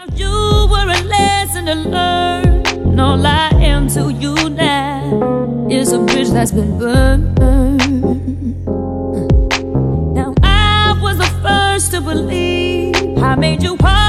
You were a lesson to learn, and all I am to you now is a bridge that's been burned. Now I was the first to believe I made you part